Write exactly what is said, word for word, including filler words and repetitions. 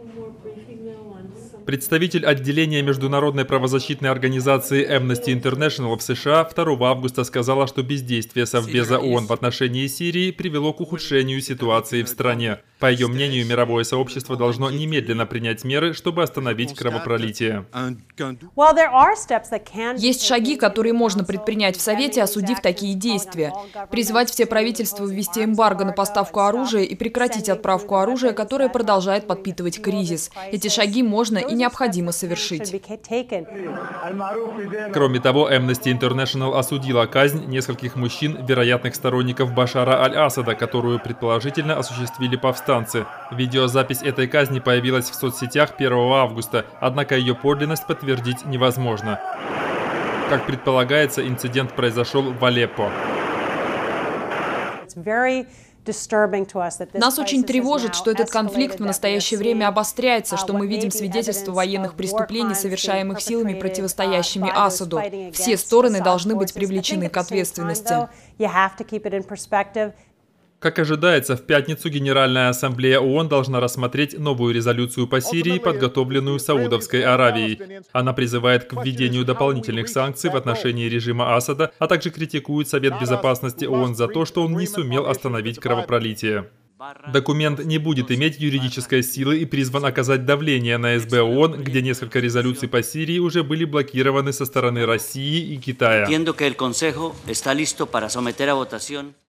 Представитель отделения международной правозащитной организации Amnesty International в США второго августа сказала, что бездействие Совбеза ООН в отношении Сирии привело к ухудшению ситуации в стране. По ее мнению, мировое сообщество должно немедленно принять меры, чтобы остановить кровопролитие. Есть шаги, которые можно предпринять в Совете, осудив такие действия. Призвать все правительства ввести эмбарго на поставку оружия и прекратить отправку оружия, которое продолжает подпитывать кризис. Эти шаги можно и необходимо совершить. Кроме того, Amnesty International осудила казнь нескольких мужчин, вероятных сторонников Башара аль-Асада, которую предположительно осуществили повстанцы. Видеозапись этой казни появилась в соцсетях первого августа, однако ее подлинность подтвердить невозможно. Как предполагается, инцидент произошел в Алеппо. Нас очень тревожит, что этот конфликт в настоящее время обостряется, что мы видим свидетельства военных преступлений, совершаемых силами, противостоящими Асаду. Все стороны должны быть привлечены к ответственности. Как ожидается, в пятницу Генеральная ассамблея ООН должна рассмотреть новую резолюцию по Сирии, подготовленную Саудовской Аравией. Она призывает к введению дополнительных санкций в отношении режима Асада, а также критикует Совет Безопасности ООН за то, что он не сумел остановить кровопролитие. Документ не будет иметь юридической силы и призван оказать давление на эс бэ ООН, где несколько резолюций по Сирии уже были блокированы со стороны России и Китая.